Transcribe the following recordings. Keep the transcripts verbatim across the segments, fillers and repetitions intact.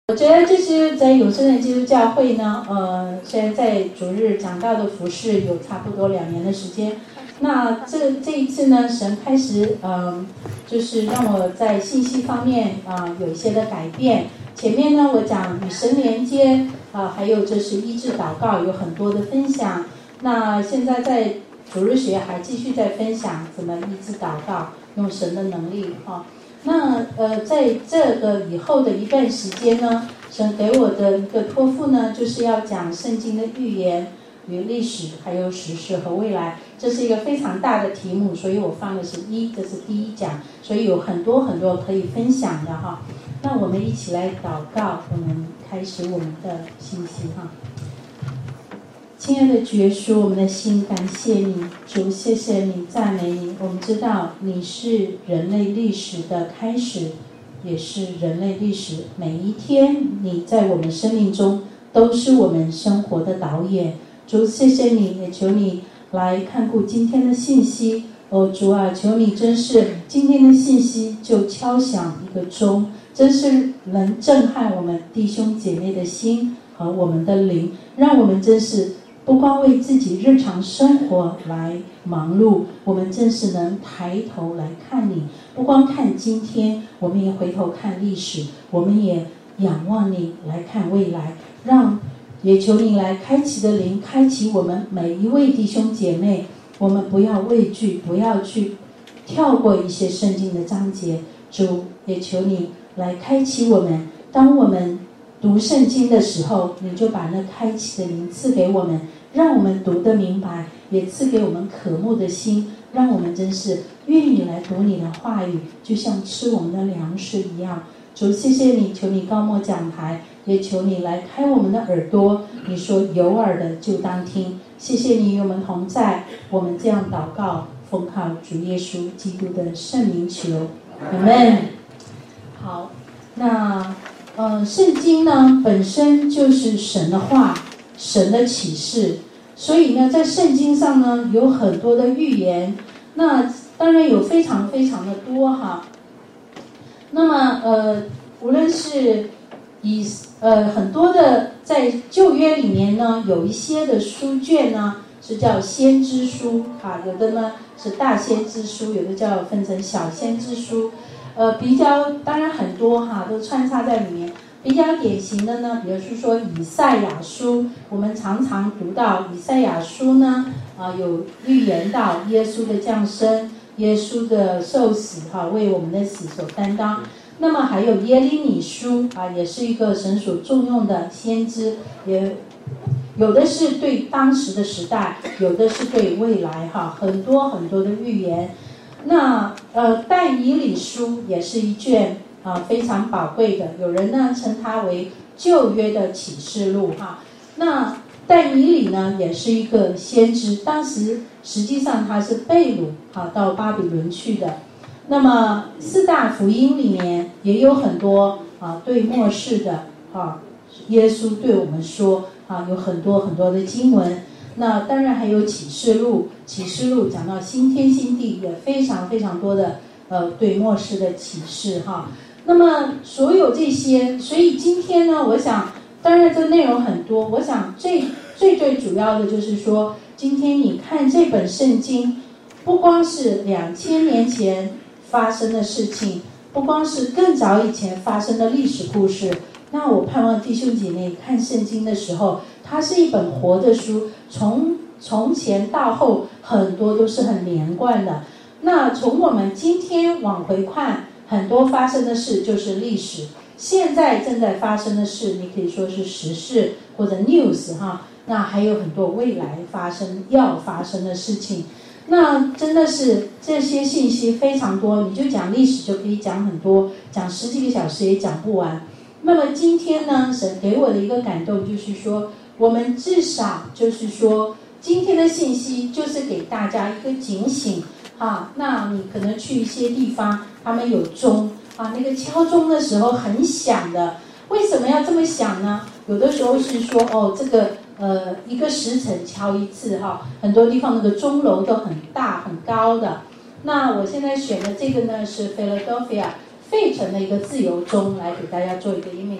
我觉得就是在永生人基督教会呢，呃，虽然在主日讲道的服事有差不多两年的时间，那这这一次呢，神开始嗯、呃，就是让我在信息方面啊、呃、有一些的改变。前面呢，我讲与神连接啊、呃，还有就是医治祷告有很多的分享。那现在在主日学还继续在分享怎么医治祷告，用神的能力哈。啊那呃，在这个以后的一段时间呢，神给我的一个托付呢，就是要讲圣经的预言与历史，还有时事和未来。这是一个非常大的题目，所以我放的是一，这是第一讲，所以有很多很多可以分享的哈。那我们一起来祷告，我们开始我们的信息哈。亲爱的主耶稣，我们的心感谢你，主，谢谢你，赞美你。我们知道你是人类历史的开始，也是人类历史每一天你在我们生命中都是我们生活的导演。主，谢谢你，也求你来看顾今天的信息。哦，主啊，求你真是今天的信息就敲响一个钟，真是能震撼我们弟兄姐妹的心和我们的灵，让我们真是不光为自己日常生活来忙碌，我们真是能抬头来看你，不光看今天，我们也回头看历史，我们也仰望你来看未来，让也求你来开启的灵，开启我们每一位弟兄姐妹，我们不要畏惧，不要去跳过一些圣经的章节。主，也求你来开启我们，当我们读圣经的时候，你就把那开启的灵赐给我们，让我们读得明白，也赐给我们渴慕的心，让我们真是愿意来读你的话语，就像吃我们的粮食一样。主，谢谢你，求你高莫讲台，也求你来开我们的耳朵，你说有耳的就当听。谢谢你与我们同在，我们这样祷告，奉靠主耶稣基督的圣名求，阿们。好，那呃，圣经呢本身就是神的话，神的启示，所以呢，在圣经上呢有很多的预言，那当然有非常非常的多哈。那么呃，无论是以呃很多的在旧约里面呢，有一些的书卷呢是叫先知书啊，有的呢是大先知书，有的叫分成小先知书，呃，比较当然很多哈，都穿插在里面。比较典型的呢，比如说以赛亚书，我们常常读到以赛亚书呢，啊、呃，有预言到耶稣的降生，耶稣的受死哈、啊，为我们的死所担当。那么还有耶利米书啊，也是一个神所重用的先知，也有的是对当时的时代，有的是对未来哈、啊，很多很多的预言。那呃，但以理书也是一卷啊非常宝贵的，有人呢称它为旧约的启示录哈、啊。那但以理呢也是一个先知，当时实际上他是被掳啊到巴比伦去的。那么四大福音里面也有很多啊对末世的啊，耶稣对我们说啊，有很多很多的经文。那当然还有启示录，启示录讲到新天新地，也非常非常多的呃对末世的启示哈。那么所有这些，所以今天呢，我想当然这个内容很多，我想最最最主要的就是说，今天你看这本圣经，不光是两千年前发生的事情，不光是更早以前发生的历史故事，那我盼望弟兄姐妹看圣经的时候，它是一本活的书，从从前到后很多都是很连贯的。那从我们今天往回看，很多发生的事就是历史，现在正在发生的事你可以说是时事或者 news 哈。那还有很多未来发生要发生的事情，那真的是这些信息非常多，你就讲历史就可以讲很多，讲十几个小时也讲不完。那么今天呢，神给我的一个感动就是说，我们至少就是说今天的信息就是给大家一个警醒啊。那你可能去一些地方，他们有钟啊，那个敲钟的时候很响的，为什么要这么响呢？有的时候是说哦，这个呃一个时辰敲一次哈，很多地方那个钟楼都很大很高的。那我现在选的这个呢是 Philadelphia 费城的一个自由钟，来给大家做一个 image。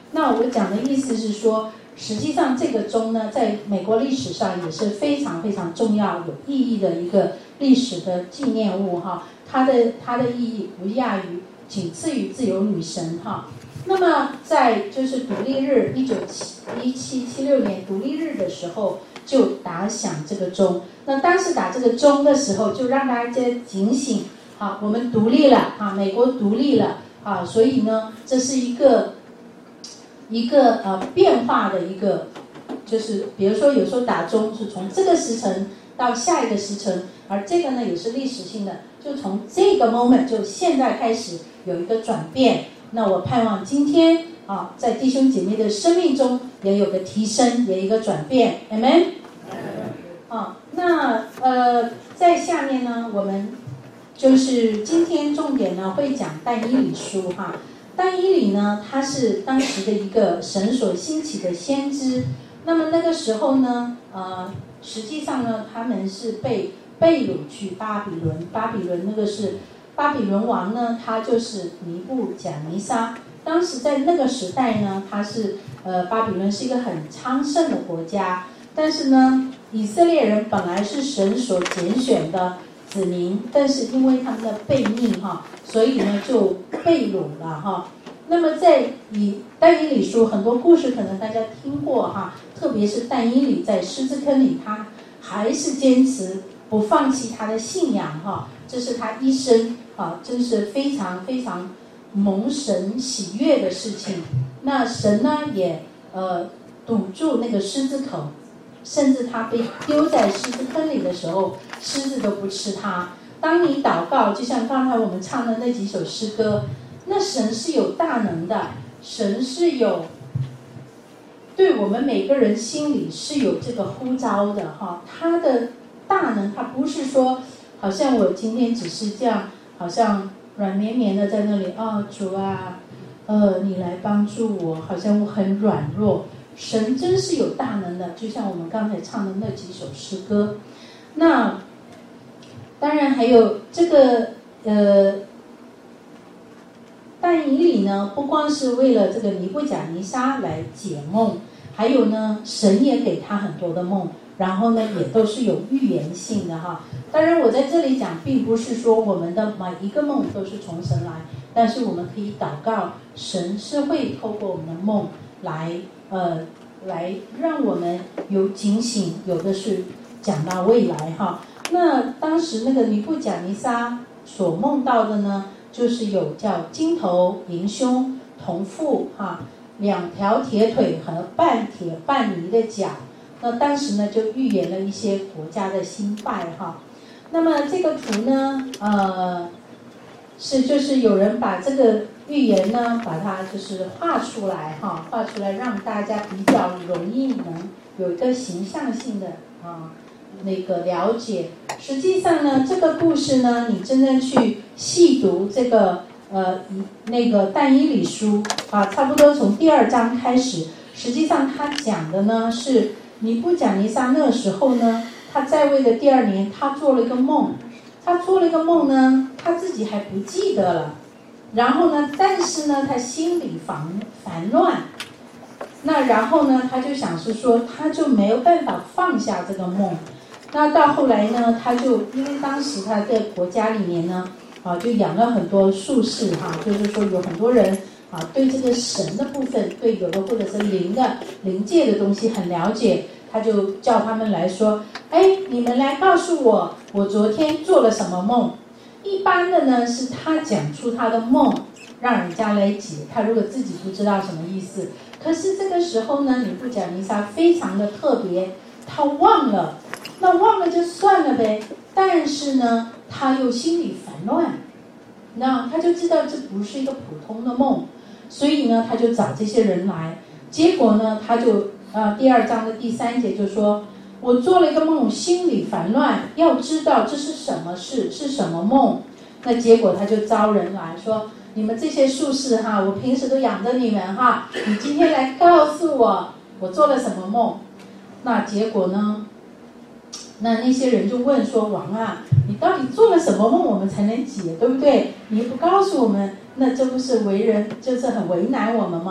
那我讲的意思是说，实际上这个钟呢，在美国历史上也是非常非常重要、有意义的一个历史的纪念物哈。它的它的意义不亚于，仅次于自由女神哈。那么在就是独立日一九一七七六年独立日的时候，就打响这个钟。那当时打这个钟的时候，就让大家警醒，好，我们独立了啊，美国独立了啊，所以呢，这是一个一个呃变化的一个，就是比如说有时候打钟是从这个时辰到下一个时辰，而这个呢也是历史性的，就从这个 moment 就现在开始有一个转变。那我盼望今天啊，在弟兄姐妹的生命中也有个提升，也有一个转变 ，Amen。啊，那呃，在下面呢，我们就是今天重点呢会讲但以理书哈。但以理呢，他是当时的一个神所兴起的先知。那么那个时候呢，呃，实际上呢，他们是被被掳去巴比伦。巴比伦那个是巴比伦王呢，他就是尼布甲尼撒。当时在那个时代呢，他是呃巴比伦是一个很昌盛的国家，但是呢，以色列人本来是神所拣选的子民，但是因为他们的悖逆哈，所以呢就被掳了哈。那么在以但以理书很多故事可能大家听过哈，特别是但以理在狮子坑里，他还是坚持不放弃他的信仰哈，这是他一生啊，真是非常非常蒙神喜悦的事情。那神呢也呃堵住那个狮子口，甚至他被丢在狮子坑里的时候，狮子都不吃他。当你祷告，就像刚才我们唱的那几首诗歌，那神是有大能的，神是有对我们每个人心里是有这个呼召的哈。他的大能，他不是说好像我今天只是这样，好像软绵绵的在那里，哦主啊，呃你来帮助我，好像我很软弱。神真是有大能的，就像我们刚才唱的那几首诗歌。那当然还有这个呃，但以理呢，不光是为了这个尼布甲尼撒来解梦，还有呢，神也给他很多的梦，然后呢，也都是有预言性的哈。当然，我在这里讲，并不是说我们的每一个梦都是从神来，但是我们可以祷告，神是会透过我们的梦来呃来让我们有警醒，有的是讲到未来哈。那当时那个尼布甲尼撒所梦到的呢，就是有叫金头银胸铜腹哈，两条铁腿和半铁半泥的脚。那当时呢就预言了一些国家的兴败哈。那么这个图呢，呃，是就是有人把这个预言呢，把它就是画出来哈，画出来让大家比较容易能有一个形象性的啊那个了解。实际上呢，这个故事呢，你真正去细读这个呃那个但以理书啊，差不多从第二章开始，实际上他讲的呢是尼布甲尼撒那个时候呢，他在位的第二年，他做了一个梦，他做了一个梦呢，他自己还不记得了，然后呢，但是呢，他心里烦烦乱，那然后呢，他就想是说，他就没有办法放下这个梦。那到后来呢，他就因为当时他在国家里面呢，啊，就养了很多术士哈、啊，就是说有很多人啊，对这个神的部分，对有的或者是灵的灵界的东西很了解，他就叫他们来说，哎，你们来告诉我，我昨天做了什么梦。一般的呢，是他讲出他的梦，让人家来解。他如果自己不知道什么意思，可是这个时候呢，尼布甲尼撒非常的特别，他忘了。那忘了就算了呗，但是呢，他又心里烦乱，那他就知道这不是一个普通的梦，所以呢，他就找这些人来。结果呢，他就呃第二章的第三节就说，我做了一个梦，心里烦乱，要知道这是什么事，是什么梦。那结果他就招人来说，你们这些术士哈，我平时都养着你们哈，你今天来告诉我，我做了什么梦。那结果呢？那那些人就问说，王啊，你到底做了什么梦我们才能解，对不对？你不告诉我们，那这不是为人就是很为难我们吗？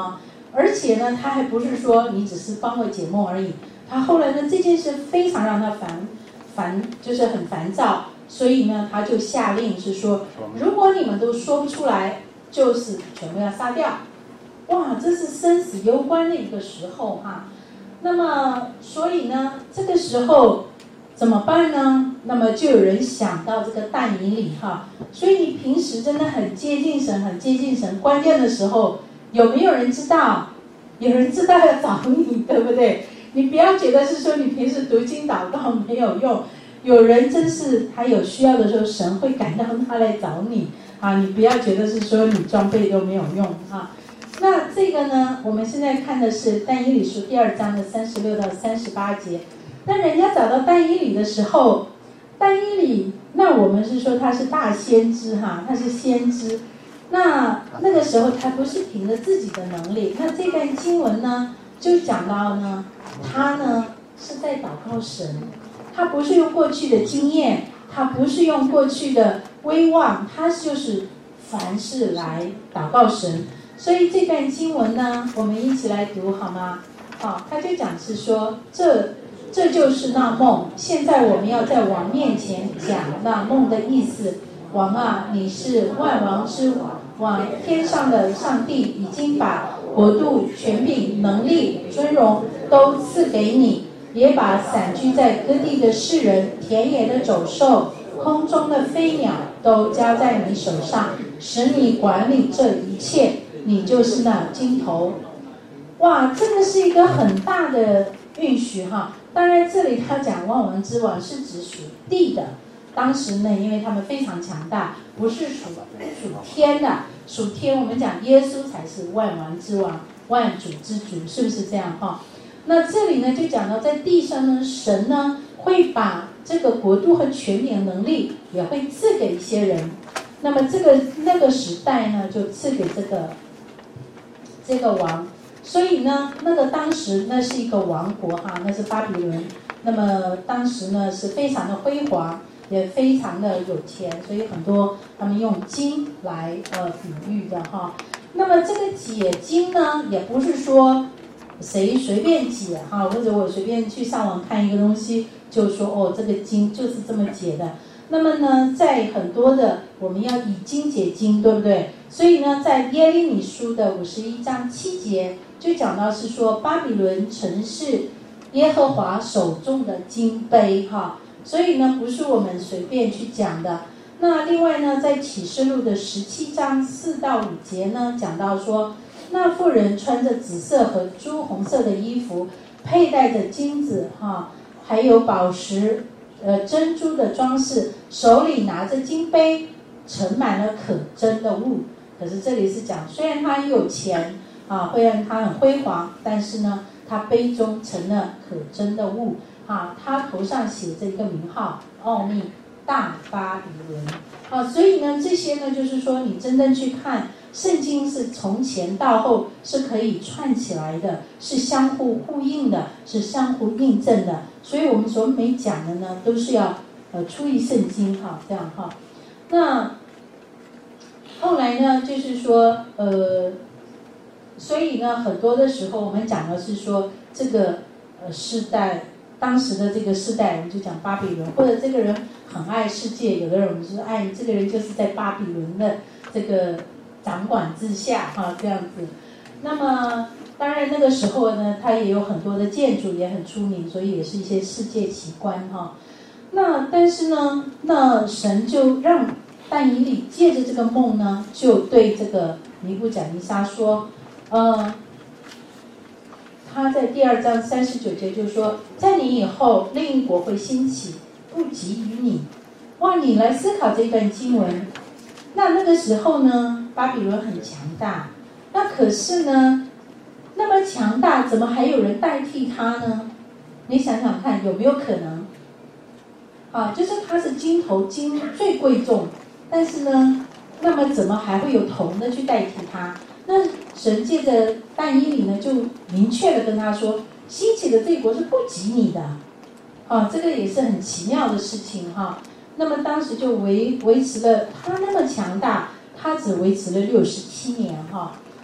而且呢，他还不是说你只是帮我解梦而已，他后来呢这件事非常让他烦烦，就是很烦躁，所以呢他就下令是说，如果你们都说不出来，就是全部要杀掉。哇，这是生死攸关的一个时候哈。那么所以呢，这个时候怎么办呢？那么就有人想到这个但以理哈。所以你平时真的很接近神，很接近神，关键的时候有没有人知道？有人知道要找你，对不对？你不要觉得是说你平时读经祷告没有用，有人真是他有需要的时候，神会感到他来找你啊！你不要觉得是说你装备都没有用啊。那这个呢，我们现在看的是但以理书第二章的三十六到三十八节。那人家找到但以理的时候，但以理，那我们是说他是大先知哈，他是先知。那那个时候他不是凭着自己的能力。那这段经文呢，就讲到呢，他呢是在祷告神，他不是用过去的经验，他不是用过去的威望，他就是凡事来祷告神。所以这段经文呢，我们一起来读好吗？好，他就讲是说，这这就是那梦。现在我们要在王面前讲那梦的意思。王啊，你是万王之王，天上的上帝已经把国度、权柄、能力、尊荣都赐给你，也把散居在各地的世人、田野的走兽、空中的飞鸟都交在你手上，使你管理这一切。你就是那金头。哇，这个是一个很大的允许哈。当然这里他讲万王之王是指属地的，当时呢因为他们非常强大，不是属属天的。属天我们讲耶稣才是万王之王，万主之主，是不是这样哈？那这里呢就讲到在地上呢，神呢会把这个国度和权柄能力也会赐给一些人。那么这个那个时代呢就赐给这个这个王。所以呢那个当时那是一个王国哈，那是巴比伦。那么当时呢是非常的辉煌，也非常的有钱，所以很多他们用金来呃比喻的哈。那么这个解金呢也不是说谁随便解哈，或者我随便去上网看一个东西就说哦这个经就是这么解的。那么呢在很多的我们要以经解经，对不对？所以呢在耶利米书的五十一章七节就讲到是说，巴比伦城是耶和华手中的金杯哈。所以呢不是我们随便去讲的。那另外呢在启示录的十七章四到五节呢讲到说，那妇人穿着紫色和朱红色的衣服，佩戴着金子哈，还有宝石呃珍珠的装饰，手里拿着金杯，盛满了可憎的物。可是这里是讲虽然他有钱啊，会让他很辉煌，但是呢他杯中盛了可憎的物啊，他头上写着一个名号，奥秘大巴比伦啊。所以呢这些呢就是说你真正去看圣经是从前到后是可以串起来的，是相互呼应的，是相互印证的。所以我们所每讲的呢都是要呃出于圣经哈，这样哈。那后来呢就是说呃所以呢很多的时候我们讲的是说这个呃世代，当时的这个世代我们就讲巴比伦，或者这个人很爱世界，有的人我们就是爱这个人就是在巴比伦的这个掌管之下哈，这样子。那么当然那个时候呢它也有很多的建筑也很出名，所以也是一些世界奇观哈。那但是呢那神就让但以理借着这个梦呢就对这个尼布甲尼撒说呃他在第二章三十九节就说，在你以后另一国会兴起，不及于你。哇，你来思考这段经文。那那个时候呢巴比伦很强大，那可是呢那么强大怎么还有人代替他呢？你想想看有没有可能啊？就是他是金头金最贵重，但是呢那么怎么还会有铜的去代替他？那神借着但以理呢就明确的跟他说，兴起的这国是不及你的啊，这个也是很奇妙的事情哈。那么当时就维维持了他那么强大，他只维持了六十七年哈。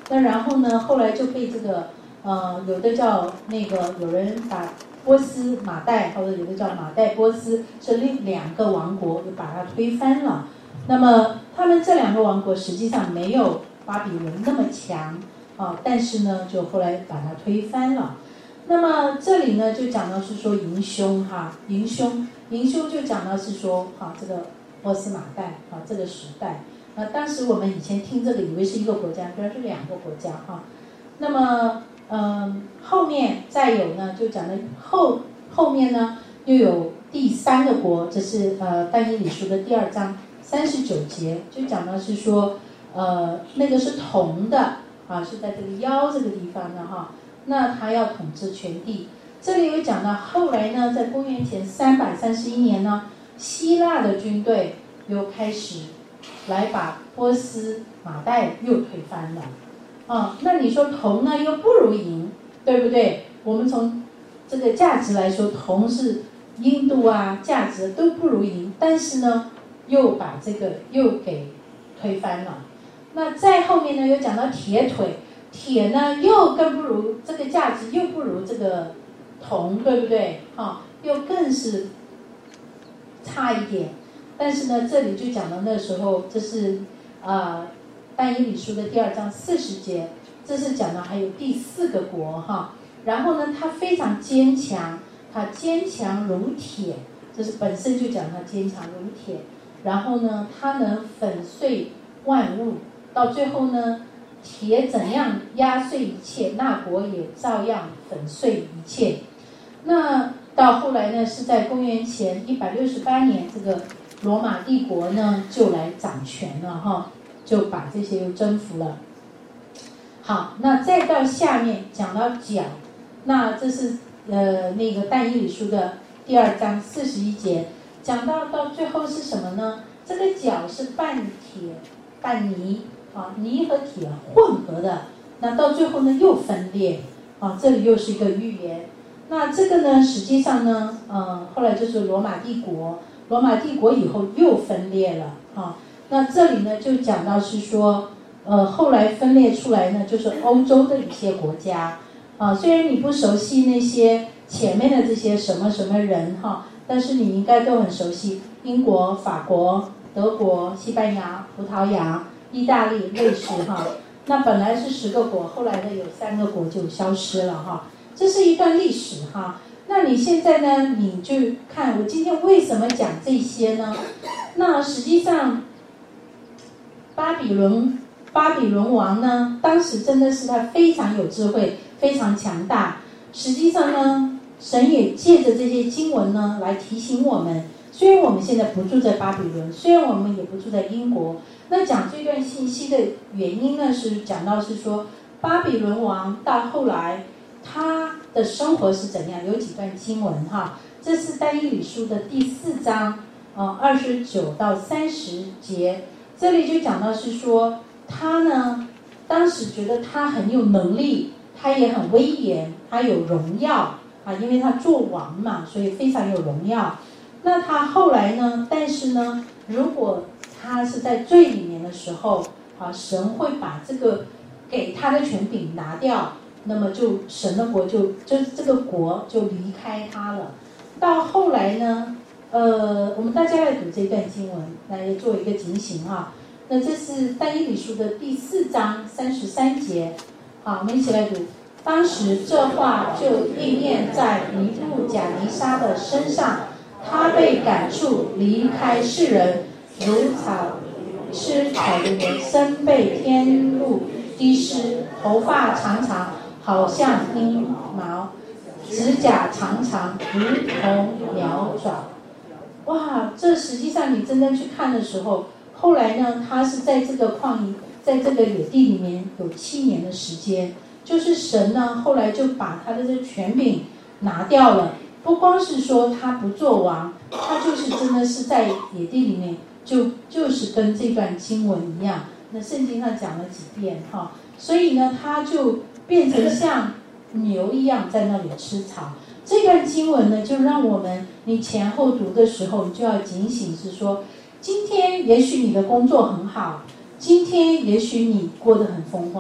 那然后呢，后来就被这个呃，有的叫那个有人把波斯马代，或者有的叫马代波斯，这另两个王国就把它推翻了。那么他们这两个王国实际上没有巴比伦那么强啊，但是呢，就后来把它推翻了。那么这里呢，就讲到是说迎凶哈，迎凶，迎凶就讲到是说哈，这个波斯马代啊，这个时代。那当时我们以前听这个以为是一个国家，原来是两个国家哈。那么嗯，后面再有呢，就讲的后后面呢又有第三个国，这是呃但以理书的第二章三十九节，就讲到是说呃那个是铜的啊，是在这个腰这个地方的哈。那他要统治全地。这里有讲到后来呢，在公元前三百三十一年呢，希腊的军队又开始来把波斯马代又推翻了。啊，那你说铜呢又不如银，对不对？我们从这个价值来说，铜是硬度啊、价值都不如银，但是呢，又把这个又给推翻了。那再后面呢，又讲到铁腿，铁呢又更不如这个价值，又不如这个铜，对不对？啊，又更是差一点。但是呢，这里就讲到那时候，这是啊。呃但以理书的第二章四十节，这是讲到还有第四个国哈，然后呢，它非常坚强，它坚强如铁，这是本身就讲它坚强如铁。然后呢，它能粉碎万物，到最后呢，铁怎样压碎一切，那国也照样粉碎一切。那到后来呢，是在公元前一百六十八年，这个罗马帝国呢就来掌权了哈。就把这些又征服了。好，那再到下面讲到角，那这是呃那个但以理书的第二章四十一节，讲到到最后是什么呢？这个角是半铁半泥啊，泥和铁混合的，那到最后呢又分裂啊，这里又是一个预言。那这个呢，实际上呢，呃，后来就是罗马帝国，罗马帝国以后又分裂了啊。那这里呢，就讲到是说，呃，后来分裂出来呢，就是欧洲的一些国家，啊，虽然你不熟悉那些前面的这些什么什么人哈，但是你应该都很熟悉英国、法国、德国、西班牙、葡萄牙、意大利、瑞士哈。那本来是十个国，后来呢有三个国就消失了哈。这是一段历史哈。那你现在呢，你就看我今天为什么讲这些呢？那实际上。巴比伦，巴比伦王呢，当时真的是他非常有智慧，非常强大。实际上呢，神也借着这些经文呢，来提醒我们。虽然我们现在不住在巴比伦，虽然我们也不住在英国，那讲这段信息的原因呢，是讲到是说，巴比伦王到后来他的生活是怎样？有几段经文哈，这是但以理书的第四章，呃，二十九到三十节。这里就讲到是说，他呢，当时觉得他很有能力，他也很威严，他有荣耀啊，因为他做王嘛，所以非常有荣耀。那他后来呢？但是呢，如果他是在罪里面的时候啊，神会把这个给他的权柄拿掉，那么就神的国就就这个国就离开他了。到后来呢？呃，我们大家来读这段经文，来做一个警醒哈。那这是但以理书的第四章三十三节，好，我们一起来读。当时这话就应验在尼布甲尼撒的身上，他被赶出离开世人，如草吃草的人，身被天露滴湿，头发长长，好像鹰毛，指甲长长，如同鸟爪。哇，这实际上你真正去看的时候，后来呢，他是在这个旷野，在这个野地里面有七年的时间，就是神呢后来就把他的这个权柄拿掉了，不光是说他不做王，他就是真的是在野地里面就就是跟这段经文一样，那圣经上讲了几遍哈，所以呢他就变成像牛一样在那里吃草。这段经文呢，就让我们你前后读的时候，你就要警醒，是说，今天也许你的工作很好，今天也许你过得很风光，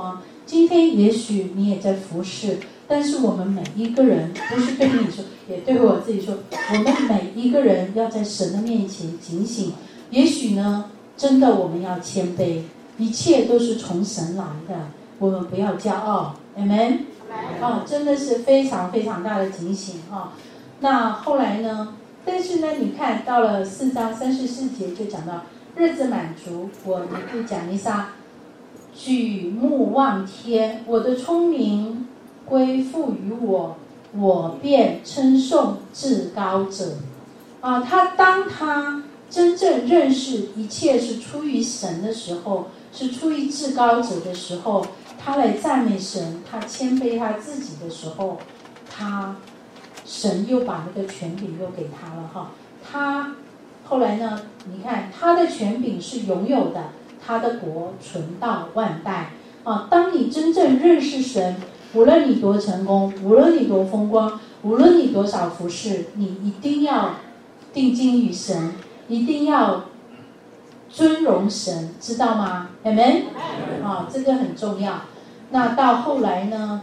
今天也许你也在服侍，但是我们每一个人，不是对你说，也对我自己说，我们每一个人要在神的面前警醒。也许呢，真的我们要谦卑，一切都是从神来的，我们不要骄傲 Amen、哦、真的是非常非常大的警醒、哦、那后来呢，但是呢你看到了四章三十四节就讲到，日子满足，我尼布甲尼撒举目望天，我的聪明归附于我，我便称颂至高者。啊，他当他真正认识一切是出于神的时候，是出于至高者的时候，他来赞美神，他谦卑他自己的时候，他神又把那个权柄又给他了哈。他后来呢，你看他的权柄是拥有的，他的国存到万代啊。当你真正认识神，无论你多成功，无论你多风光，无论你多少服侍，你一定要定睛于神，一定要尊荣神，知道吗 Amen、啊、这个很重要。那到后来呢，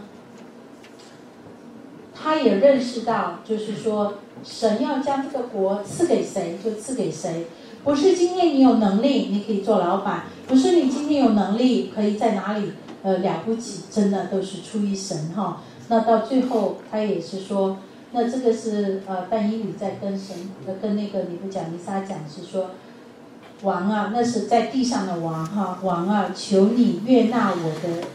他也认识到，就是说神要将这个国赐给谁就赐给谁，不是今天你有能力你可以做老板，不是你今天有能力可以在哪里呃了不起，真的都是出于神哈。那到最后他也是说，那这个是呃但以理在跟神呃跟那个尼布甲尼撒讲，是说王啊，那是在地上的王哈，王啊，求你悦纳我的。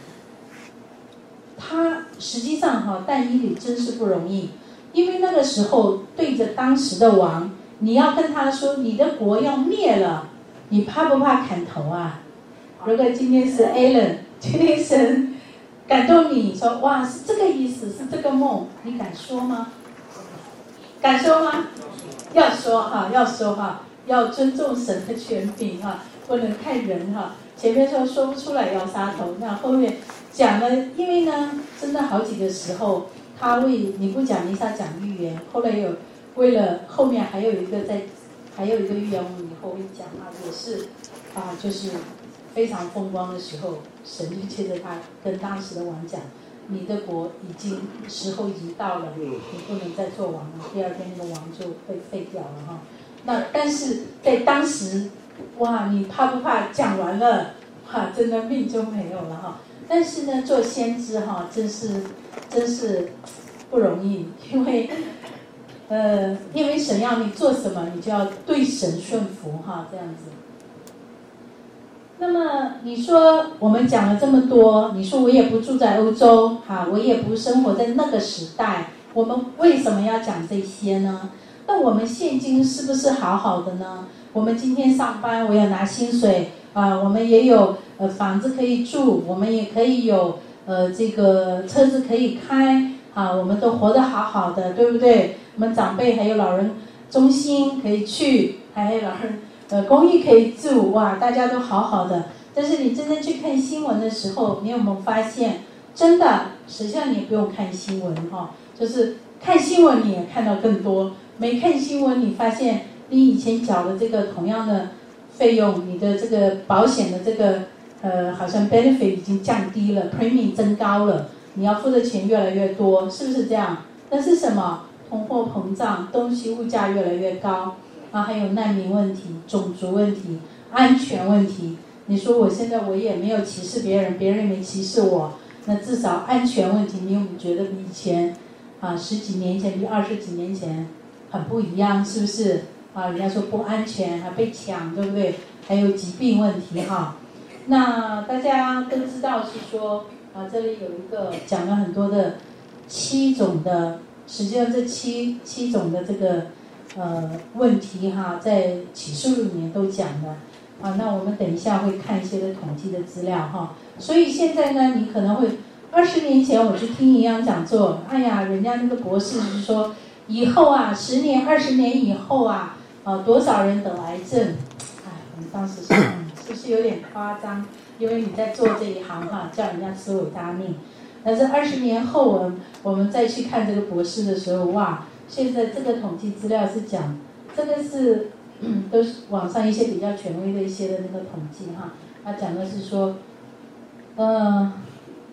他实际上哈，但以理真是不容易，因为那个时候对着当时的王，你要跟他说你的国要灭了，你怕不怕砍头啊？如果今天是 Alan， 今天神感动你说哇是这个意思，是这个梦，你敢说吗？敢说吗？要说哈，要说哈，要尊重神的权柄哈，不能看人哈。前面说说不出来要杀头，那后面讲了，因为呢，真的好几个时候，他为尼布甲尼撒讲预言，后来有为了后面还有一个在，还有一个预言我们以后会讲啊，也是啊，就是非常风光的时候，神就接着他跟当时的王讲，你的国已经时候已经到了，你不能再做王了，第二天那个王就被废掉了哈。那但是在当时，哇，你怕不怕？讲完了，哇，真的命就没有了哈。但是呢，做先知哈，真是真是不容易，因为呃，因为神要你做什么，你就要对神顺服哈，这样子。那么你说我们讲了这么多，你说我也不住在欧洲哈，我也不生活在那个时代，我们为什么要讲这些呢？那我们现今是不是好好的呢？我们今天上班，我要拿薪水啊、呃，我们也有呃房子可以住，我们也可以有呃这个车子可以开啊，我们都活得好好的，对不对？我们长辈还有老人中心可以去，还有老人呃公寓可以住，哇，大家都好好的。但是你真正去看新闻的时候，你有没有发现，真的实际上你也不用看新闻哈、哦，就是看新闻你也看到更多。没看新闻，你发现你以前缴的这个同样的费用，你的这个保险的这个呃，好像 benefit 已经降低了 ，premium 增高了，你要付的钱越来越多，是不是这样？那是什么？通货膨胀，东西物价越来越高啊，还有难民问题、种族问题、安全问题。你说我现在我也没有歧视别人，别人也没歧视我，那至少安全问题，你有没有觉得比以前啊十几年前、比二十几年前？很不一样，是不是啊？人家说不安全，还被抢，对不对？还有疾病问题哈。那大家都知道是说啊，这里有一个讲了很多的七种的，实际上这七七种的这个呃问题哈，在启示录里面都讲的啊。那我们等一下会看一些的统计的资料哈。所以现在呢，你可能会二十年前我去听一样讲座，哎呀，人家那个博士是说。以后啊，十年、二十年以后啊，呃，多少人得癌症？哎，我们当时想，是不是有点夸张？因为你在做这一行哈、啊，叫人家吃维他命。但是二十年后，我们我们再去看这个博士的时候，哇，现在这个统计资料是讲，这个是、嗯、都是网上一些比较权威的一些的那个统计哈，他讲的是说，呃，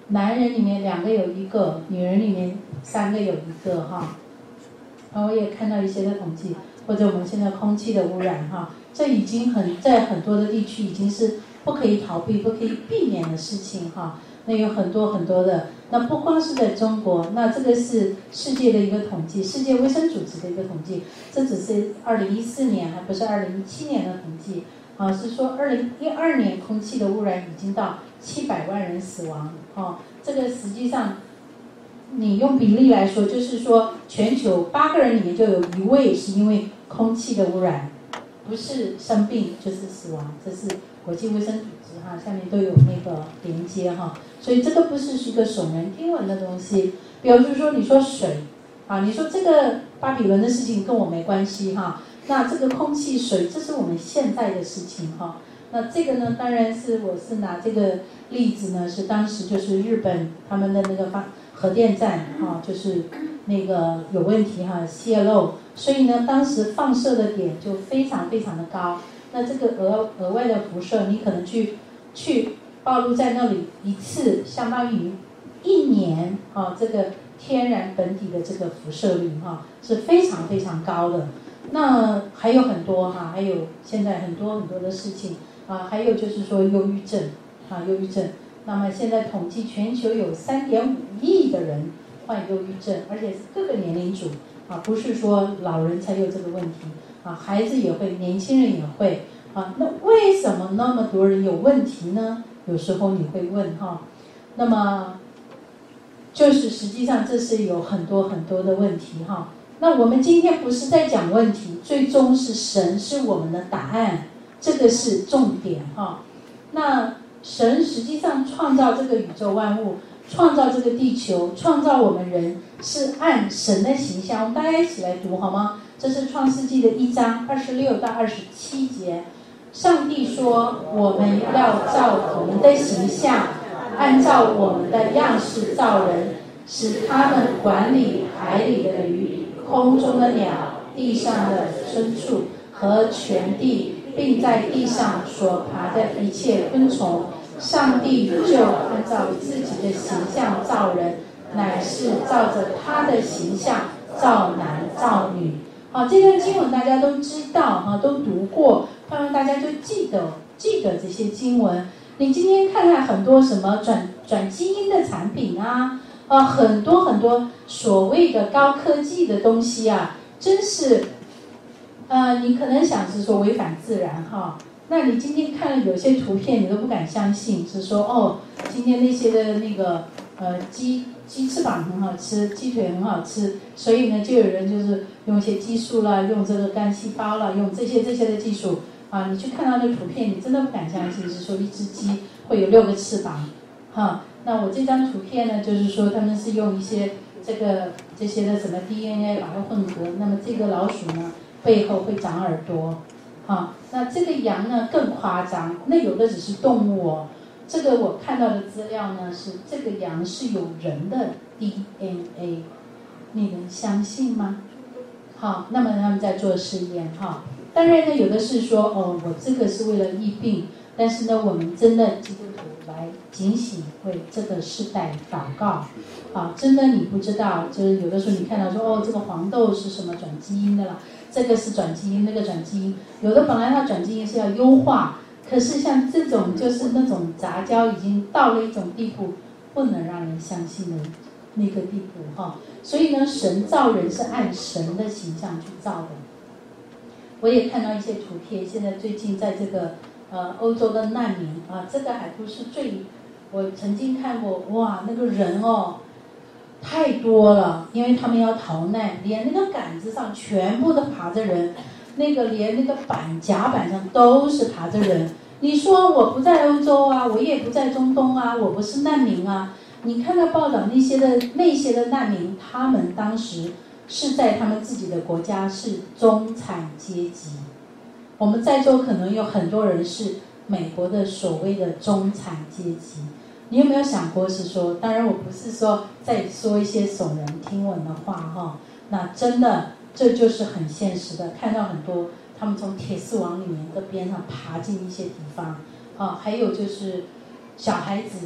男人里面两个有一个，女人里面三个有一个哈。然后我也看到一些的统计，或者我们现在空气的污染哈，这已经很在很多的地区已经是不可以逃避、不可以避免的事情哈。那有很多很多的，那不光是在中国，那这个是世界的一个统计，世界卫生组织的一个统计，这只是二零一四年，还不是二零一七年的统计啊，是说二零一二年空气的污染已经到七百万人死亡啊，这个实际上你用比例来说，就是说全球八个人里面就有一位是因为空气的污染，不是生病就是死亡，这是国际卫生组织哈，下面都有那个连接哈，所以这个不是一个耸人听闻的东西。比如说你说水啊，你说这个巴比伦的事情跟我没关系哈，那这个空气水这是我们现在的事情哈。那这个呢，当然是我是拿这个例子呢，是当时就是日本他们的那个发核电站哈，就是那个有问题哈，泄漏，所以呢，当时放射的点就非常非常的高。那这个额额外的辐射，你可能去去暴露在那里一次，相当于一年啊，这个天然本体的这个辐射率哈是非常非常高的。那还有很多哈，还有现在很多很多的事情啊，还有就是说忧郁症啊，忧郁症。那么现在统计全球有三点五亿的人患忧郁症，而且是各个年龄组啊，不是说老人才有这个问题啊，孩子也会，年轻人也会啊。那为什么那么多人有问题呢？有时候你会问哈，那么就是实际上这是有很多很多的问题哈。那我们今天不是在讲问题，最终是神是我们的答案，这个是重点哈。那神实际上创造这个宇宙万物，创造这个地球，创造我们人，是按神的形象。我们大家一起来读好吗？这是创世纪的一章二十六到二十七节。上帝说，我们要照我们的形象，按照我们的样式造人，使他们管理海里的鱼，空中的鸟，地上的牲畜和全地，并在地上所爬的一切昆虫。上帝就按照自己的形象造人，乃是照着他的形象造男造女。好，这段经文大家都知道哈，都读过，盼望大家就记得记得这些经文。你今天看看很多什么转转基因的产品啊，啊，很多很多所谓的高科技的东西啊，真是，呃，你可能想是说违反自然哈。那你今天看了有些图片，你都不敢相信，是说哦，今天那些的那个呃鸡鸡翅膀很好吃，鸡腿很好吃，所以呢，就有人就是用一些激素啦，用这个干细胞啦，用这些这些的技术啊，你去看到那图片，你真的不敢相信，是说一只鸡会有六个翅膀，哈。那我这张图片呢，就是说他们是用一些这个这些的什么 D N A 把它混合，那么这个老鼠呢背后会长耳朵。啊，那这个羊呢更夸张，那有的只是动物哦。这个我看到的资料呢是这个羊是有人的 D N A， 你能相信吗？好，那么他们在做试验哈。当然呢，有的是说哦，我这个是为了疫病，但是呢，我们真的基督徒来警醒，为这个世代祷告。啊，真的你不知道，就是有的时候你看到说哦，这个黄豆是什么转基因的啦。这个是转基因，那个转基因，有的本来它转基因是要优化，可是像这种就是那种杂交已经到了一种地步，不能让人相信的那个地步哈。所以呢，神造人是按神的形象去造的。我也看到一些图片，现在最近在这个呃欧洲的难民啊，这个还不是最，我曾经看过，哇，那个人哦。太多了，因为他们要逃难，连那个杆子上全部都爬着人，那个连那个板甲板上都是爬着人。你说我不在欧洲啊，我也不在中东啊，我不是难民啊。你看到报道那些的那些的难民，他们当时是在他们自己的国家是中产阶级。我们在座可能有很多人是美国的所谓的中产阶级。你有没有想过是说，当然我不是说在说一些耸人听闻的话哈，那真的这就是很现实的，看到很多他们从铁丝网里面的边上爬进一些地方啊，还有就是小孩子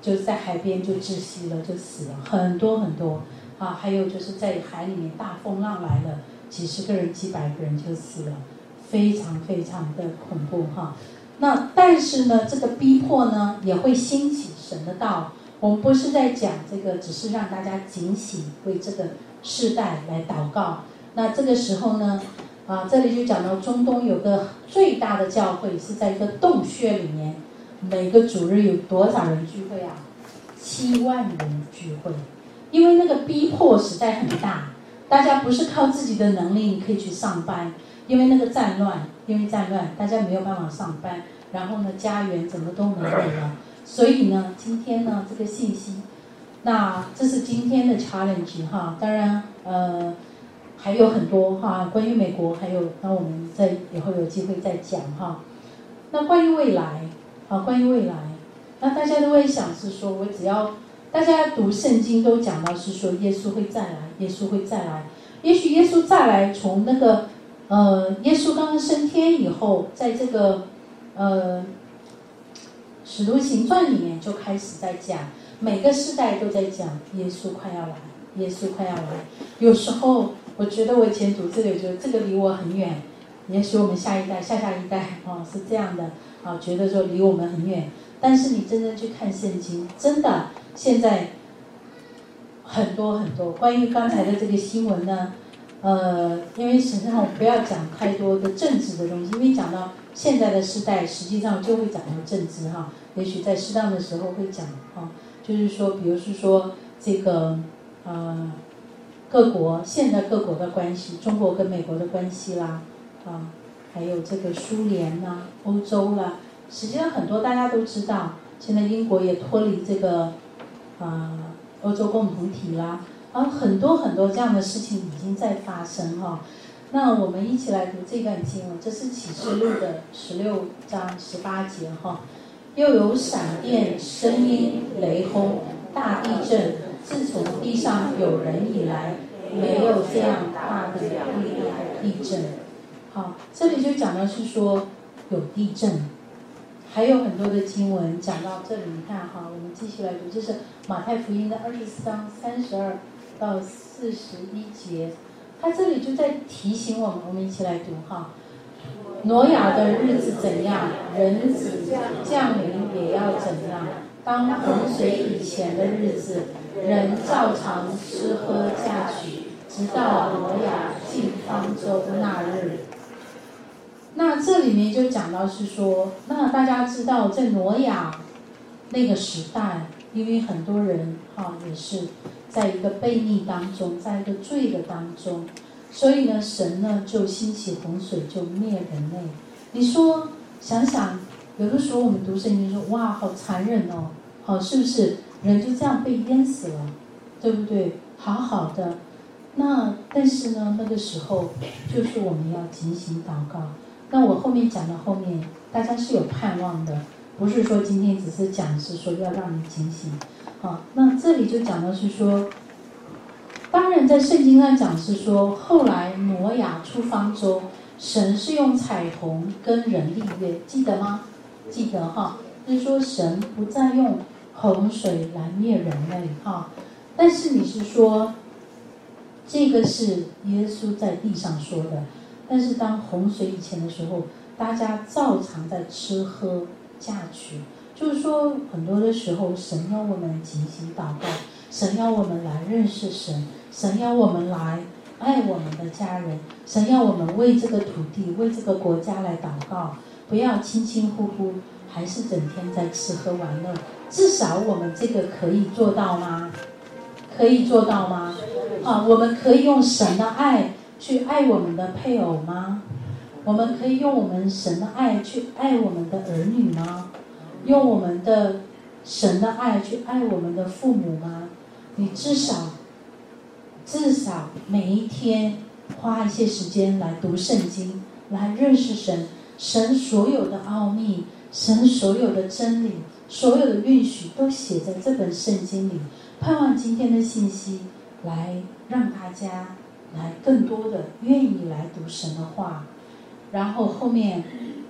就在海边就窒息了，就死了很多很多啊。还有就是在海里面大风浪来了，几十个人几百个人就死了，非常非常的恐怖哈。那但是呢，这个逼迫呢也会兴起神的道。我们不是在讲这个，只是让大家警醒，为这个世代来祷告。那这个时候呢，啊，这里就讲到中东有个最大的教会是在一个洞穴里面，每个主日有多少人聚会啊？七万人聚会，因为那个逼迫实在很大，大家不是靠自己的能力你可以去上班，因为那个战乱，因为战乱，大家没有办法上班，然后呢，家园怎么都没有了。所以呢，今天呢，这个信息，那这是今天的 challenge 哈。当然，呃，还有很多哈，关于美国，还有那我们在以后有机会再讲哈。那关于未来，啊，关于未来，那大家都会想是说，我只要大家读圣经都讲到是说，耶稣会再来，耶稣会再来。也许耶稣再来，从那个呃，耶稣刚刚升天以后，在这个呃。使徒行传里面就开始在讲，每个世代都在讲耶稣快要来，耶稣快要来。有时候我觉得我以前读这个，觉得这个离我很远，也许我们下一代、下下一代哦是这样的啊，觉得说离我们很远。但是你真正去看圣经，真的现在很多很多关于刚才的这个新闻呢，呃，因为实际上我不要讲太多的政治的东西，因为讲到现在的时代，实际上就会讲到政治哈。也许在适当的时候会讲哈，就是说，比如是说这个呃各国现在各国的关系，中国跟美国的关系啦，啊，还有这个苏联啦、欧洲啦，实际上很多大家都知道，现在英国也脱离这个啊欧洲共同体啦，啊，很多很多这样的事情已经在发生哈。那我们一起来读这段经文，这是启示录的十六章十八节哈。又有闪电、声音、雷轰、大地震，自从地上有人以来，没有这样大的地震。好，这里就讲到是说有地震，还有很多的经文讲到这里。你看哈，我们继续来读，这是马太福音的二十四章三十二到四十一节。他这里就在提醒我们，我们一起来读哈。挪亚的日子怎样，人子降临也要怎样。当洪水以前的日子，人照常吃喝嫁娶，直到挪亚进方舟那日。那这里面就讲到是说，那大家知道在挪亚那个时代，因为很多人哈也是在一个悖逆当中，在一个罪的当中。所以呢，神呢就兴起洪水，就灭人类。你说想想，有的时候我们读圣经说，哇，好残忍哦，好，是不是？人就这样被淹死了，对不对？好好的，那但是呢，那个时候就是我们要警醒祷告。那我后面讲到后面，大家是有盼望的，不是说今天只是讲是说要让你警醒。好，那这里就讲到是说。当然在圣经上讲是说，后来挪亚出方舟，神是用彩虹跟人立约，记得吗？记得哈，就是说神不再用洪水来灭人类哈。但是你是说，这个是耶稣在地上说的，但是当洪水以前的时候，大家照常在吃喝嫁娶，就是说很多的时候，神要我们警醒祷告，神要我们来认识神。神要我们来爱我们的家人，神要我们为这个土地、为这个国家来祷告，不要轻轻忽忽，还是整天在吃喝玩乐。至少我们这个可以做到吗？可以做到吗？啊，我们可以用神的爱去爱我们的配偶吗？我们可以用我们神的爱去爱我们的儿女吗？用我们的神的爱去爱我们的父母吗？你至少。至少每一天花一些时间来读圣经，来认识神，神所有的奥秘，神所有的真理，所有的允许都写在这本圣经里。盼望今天的信息来让大家来更多的愿意来读神的话。然后后面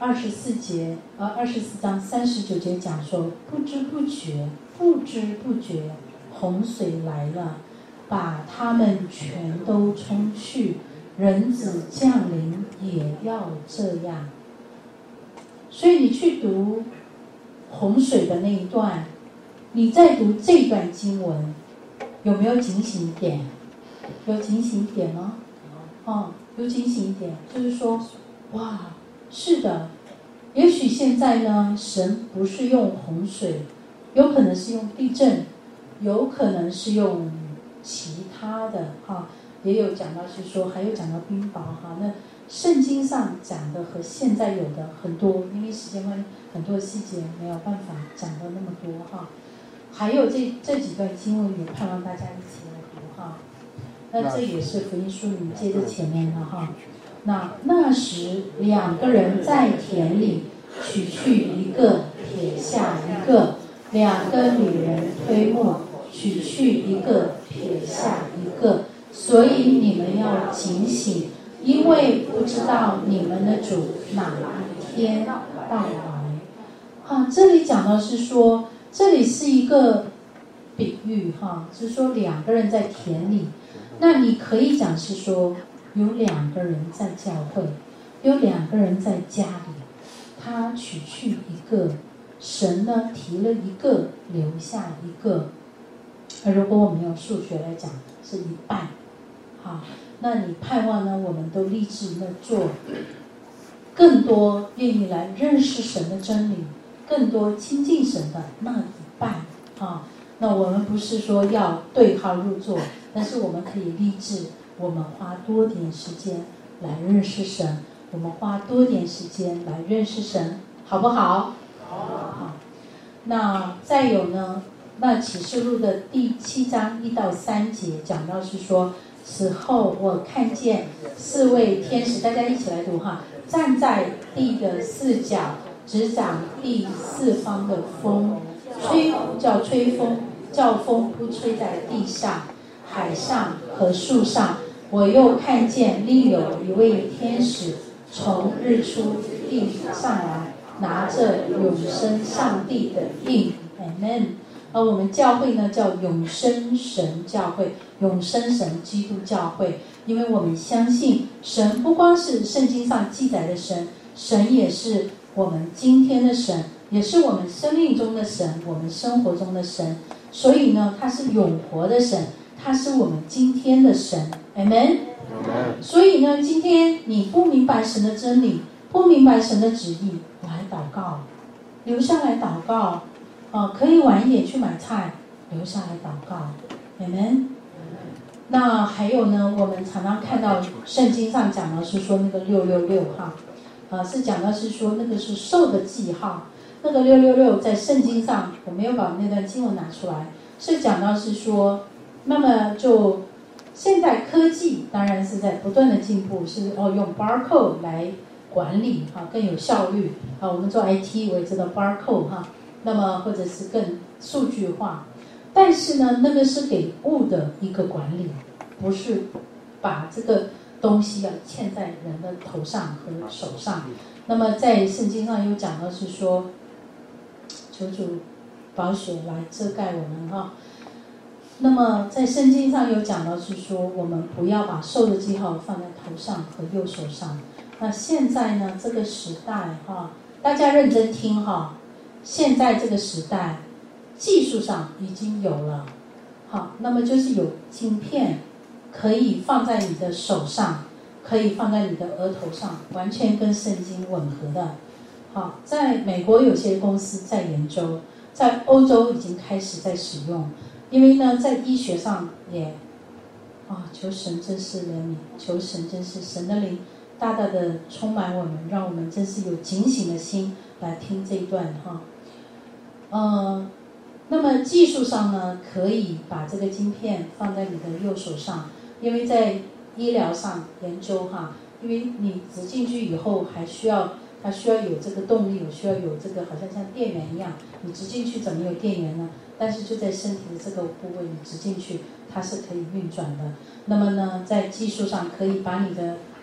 二十四节，呃，二十四章三十九节讲说，不知不觉，不知不觉，洪水来了，把他们全都冲去，人子降临也要这样。所以你去读洪水的那一段，你再读这段经文，有没有警醒点？有警醒点吗？哦，有警醒点，就是说，哇，是的，也许现在呢，神不是用洪水，有可能是用地震，有可能是用其他的哈，也有讲到是说，还有讲到冰雹哈。那圣经上讲的和现在有的很多，因为时间关系，很多细节没有办法讲到那么多哈。还有这这几段经文也盼望大家一起来读哈。那这也是福音书里接着前面的哈。那那时两个人在田里，取去一个，撇下一个；两个女人推磨，取去一个，撇下一个。所以你们要警醒，因为不知道你们的主哪一天到来。啊，这里讲到是说，这里是一个比喻哈，是说两个人在田里，那你可以讲是说有两个人在教会，有两个人在家里，他取去一个，神呢提了一个，留下一个。而如果我们用数学来讲，是一半。好，那你盼望呢？我们都立志呢做更多愿意来认识神的真理，更多亲近神的那一半啊。那我们不是说要对号入座，但是我们可以立志，我们花多点时间来认识神，我们花多点时间来认识神，好不好？好。那再有呢？那启示录的第七章一到三节讲到是说，此后我看见四位天使，大家一起来读哈，站在地的四角，执掌地四方的风，吹叫吹风，叫风不吹在地上、海上和树上。我又看见另有一位天使从日出地上来，拿着永生上帝的印。Amen。而我们教会呢叫永生神教会，永生神基督教会，因为我们相信神不光是圣经上记载的神，神也是我们今天的神，也是我们生命中的神，我们生活中的神。所以呢，他是永活的神，他是我们今天的神。 Amen。 所以呢，今天你不明白神的真理，不明白神的旨意，来祷告，留下来祷告。哦，可以晚一点去买菜，留下来祷告。 Amen。 那还有呢，我们常常看到圣经上讲的是说那个六六六号，呃，是讲的是说那个是兽的记号。那个六六六在圣经上，我没有把那段经文拿出来，是讲到是说，那么就现在科技当然是在不断的进步，是哦用 barcode 来管理哈，更有效率啊。我们做 I T 我也知道 barcode 哈。那么或者是更数据化，但是呢，那个是给物的一个管理，不是把这个东西啊嵌在人的头上和手上。那么在圣经上有讲到是说，求主宝血来遮盖我们哈。那么在圣经上有讲到是说，我们不要把兽的记号放在头上和右手上。那现在呢，这个时代哈，大家认真听哈。现在这个时代，技术上已经有了，好，那么就是有晶片，可以放在你的手上，可以放在你的额头上，完全跟圣经吻合的。好，在美国有些公司在研究，在欧洲已经开始在使用，因为呢，在医学上也，啊，求神真是怜悯，求神真是神的灵大大的充满我们，让我们真是有警醒的心来听这一段哈。呃，那么技术上呢，可以把这个晶片放在你的右手上，因为在医疗上研究哈，因为你植进去以后还需要，它需要有这个动力，我需要有这个好像像电源一样，你植进去怎么有电源呢？但是就在身体的这个部位，你植进去它是可以运转的。那么呢，在技术上可以把你的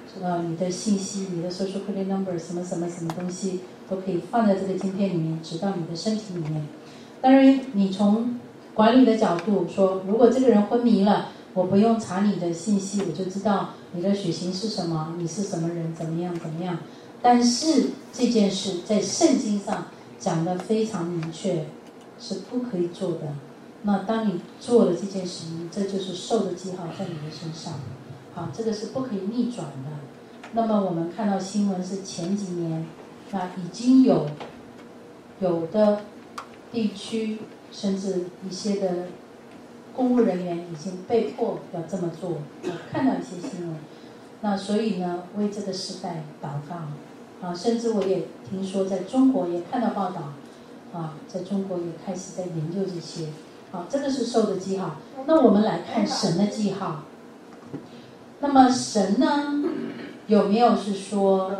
呃你的信息、你的 social security number 什么什么什么东西都可以放在这个晶片里面，植到你的身体里面。当然，你从管理的角度说，如果这个人昏迷了，我不用查你的信息，我就知道你的血型是什么，你是什么人，怎么样怎么样。但是这件事在圣经上讲得非常明确，是不可以做的。那当你做了这件事情，这就是兽的记号在你的身上，好，这个是不可以逆转的。那么我们看到新闻是前几年，那已经有有的地区甚至一些的公务人员已经被迫要这么做，我看到一些新闻。那所以呢，为这个时代祷告啊，甚至我也听说在中国也看到报道啊，在中国也开始在研究这些。好，这个是兽的记号。那我们来看神的记号。那么神呢，有没有是说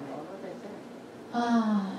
啊？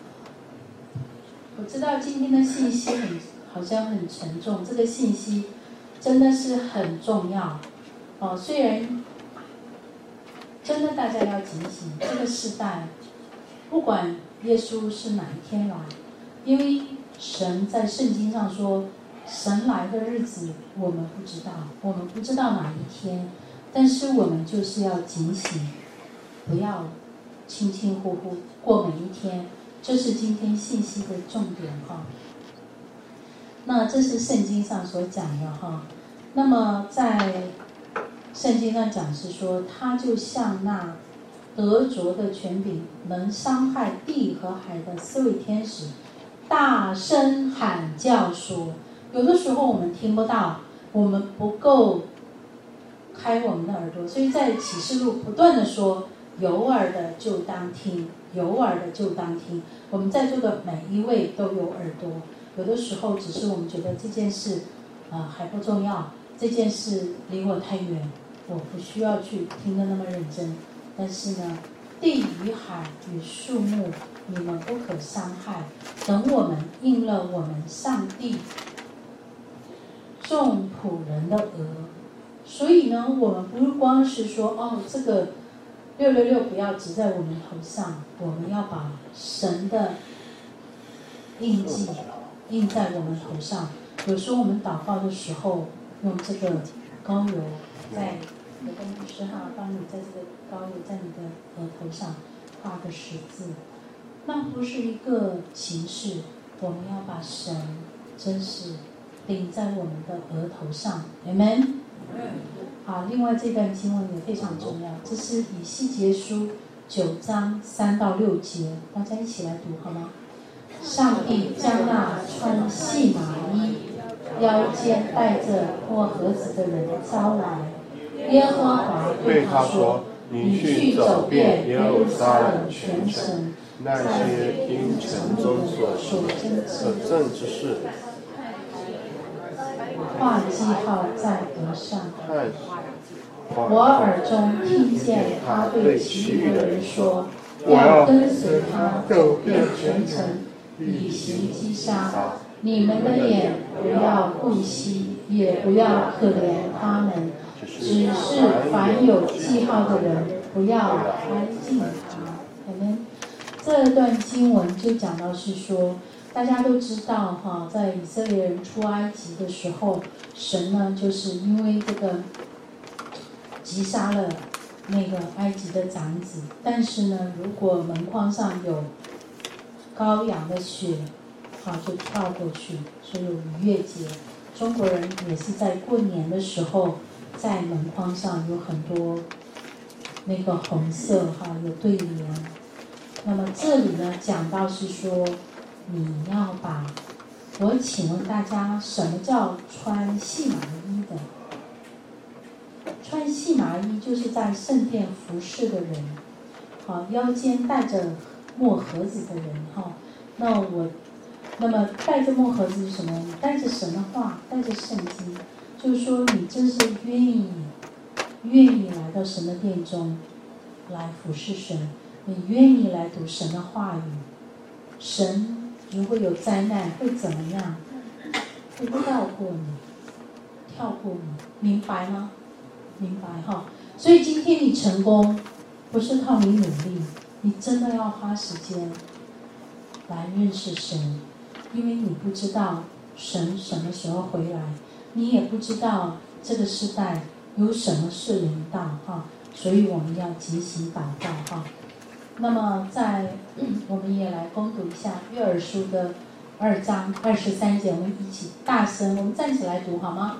我知道今天的信息很好像很沉重，这个信息真的是很重要哦。虽然真的大家要警醒，这个时代不管耶稣是哪一天来，因为神在圣经上说，神来的日子我们不知道，我们不知道哪一天，但是我们就是要警醒，不要轻轻忽忽过每一天。这是今天信息的重点哈。那这是圣经上所讲的哈。那么在圣经上讲是说，他就像那得着的权柄，能伤害地和海的四位天使，大声喊叫说，有的时候我们听不到，我们不够开我们的耳朵，所以在启示录不断的说，有耳的就当听，有耳的就当听。我们在座的每一位都有耳朵，有的时候只是我们觉得这件事呃还不重要，这件事离我太远，我不需要去听得那么认真。但是呢，地与海与树木，你们不可伤害，等我们应了我们上帝众仆人的额。所以呢，我们不光是说哦，这个六六六不要指在我们头上，我们要把神的印记印在我们头上。有时候我们祷告的时候，用这个膏油，在我跟律师哈帮你在这个膏油在你的额头上画个十字，那不是一个形式，我们要把神真实领在我们的额头上 Amen。 好，另外这段经文也非常重要，这是以西结书九章三到六节，大家一起来读好吗？上帝将那穿细麻衣、腰间带着墨盒子的人招来，耶和华对他说：“你去走遍耶路撒冷全城， 那些因城中所所证之事， 画记号在额上。”我耳中听见他对其余的人说：“要跟随他走遍全城，以行击杀。你们的眼不要顾惜，也不要可怜他们，只是凡有记号的人，不要挨近他。”我们这段经文就讲到是说，大家都知道哈，在以色列人出埃及的时候，神呢就是因为这个击杀了那个埃及的长子，但是呢，如果门框上有羔羊的血，好就跳过去，所以有逾越节。中国人也是在过年的时候，在门框上有很多那个红色哈，有对联。那么这里呢讲到是说，你要把，我请问大家，什么叫穿细麻衣的？穿细麻衣就是在圣殿服侍的人，好，腰间带着墨盒子的人哈。那我，那么带着墨盒子是什么？你带着神的话，带着圣经，就是说你真是愿意，愿意来到神的殿中来服侍神，你愿意来读神的话语。神如果有灾难会怎么样？会跳过你，跳过你，明白吗？明白哈。所以今天你成功， 不是靠你努力，你真的要花时间来认识神，因为你不知道神什么时候回来，你也不知道这个时代有什么事临到哈，所以我们要即行祷告哈。那么在、嗯、我们也来攻读一下约珥书的二章二十三节，我们一起大声，我们站起来读好吗？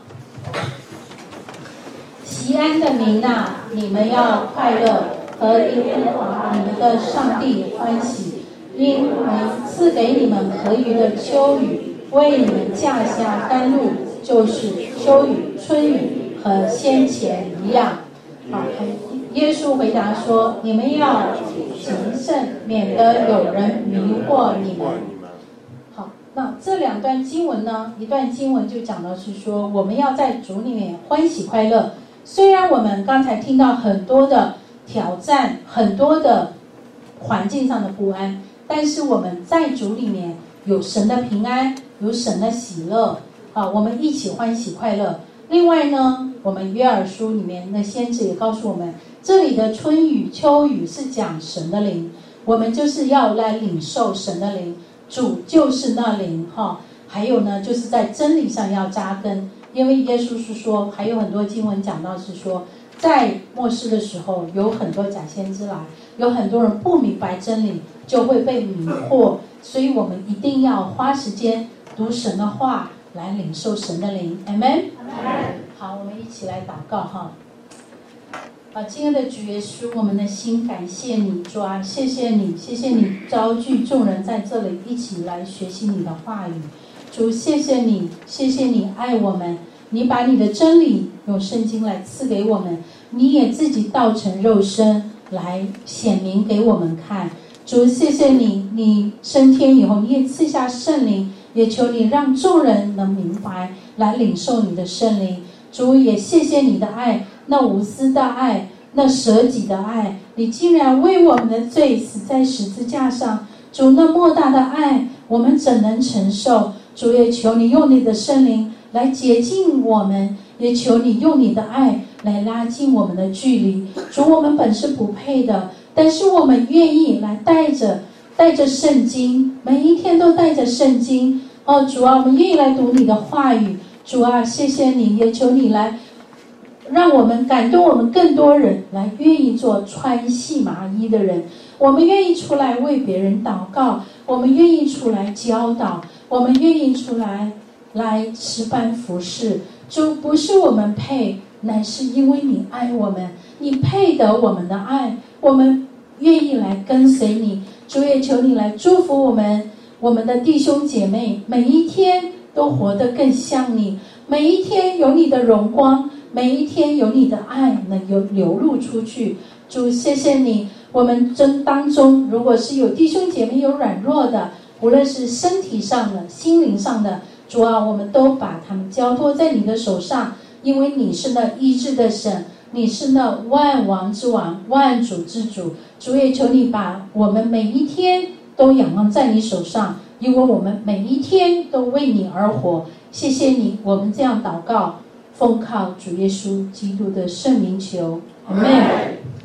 锡安的民啊，你们要快乐，和耶和华你们的上帝欢喜，因为赐给你们和余的秋雨，为你们降下甘露，就是秋雨、春雨和先前一样。好，耶稣回答说：你们要谨慎，免得有人迷惑你们。好，那这两段经文呢，一段经文就讲的是说，我们要在主里面欢喜快乐。虽然我们刚才听到很多的挑战，很多的环境上的不安，但是我们在主里面有神的平安，有神的喜乐啊，我们一起欢喜快乐。另外呢，我们约珥书里面的先知也告诉我们，这里的春雨、秋雨是讲神的灵，我们就是要来领受神的灵，主就是那灵哈。还有呢，就是在真理上要扎根，因为耶稣是说，还有很多经文讲到是说，在末世的时候，有很多假先知来，有很多人不明白真理，就会被迷惑，所以我们一定要花时间读神的话，来领受神的灵 Amen。 好，我们一起来祷告哈。啊，亲爱的主耶稣，我们的心感谢你，主啊，谢谢你，谢谢你召聚众人在这里一起来学习你的话语。主，谢谢你，谢谢你爱我们，你把你的真理用圣经来赐给我们，你也自己道成肉身来显明给我们看。主，谢谢你，你升天以后，你也赐下圣灵，也求你让众人能明白，来领受你的圣灵。主，也谢谢你的爱，那无私的爱，那舍己的爱，你竟然为我们的罪死在十字架上。主，那莫大的爱，我们怎能承受？主，也求你用你的圣灵来洁净我们，也求你用你的爱来拉近我们的距离。主，我们本是不配的，但是我们愿意来带着带着圣经，每一天都带着圣经。哦，主啊，我们愿意来读你的话语。主啊，谢谢你，也求你来让我们感动我们更多人来愿意做穿细麻衣的人，我们愿意出来为别人祷告，我们愿意出来教导，我们愿意出来来持班服侍。主，不是我们配，乃是因为你爱我们，你配得我们的爱，我们愿意来跟随你。主，也求你来祝福我们我们的弟兄姐妹，每一天都活得更像你，每一天有你的荣光，每一天有你的爱能有流露出去。主，谢谢你，我们真当中如果是有弟兄姐妹有软弱的，无论是身体上的心灵上的，主啊，我们都把他们交托在你的手上，因为你是那医治的神，你是那万王之王，万主之主。主，也求你把我们每一天都仰望在你手上，因为我们每一天都为你而活。谢谢你，我们这样祷告，奉靠主耶稣基督的圣名求，阿们。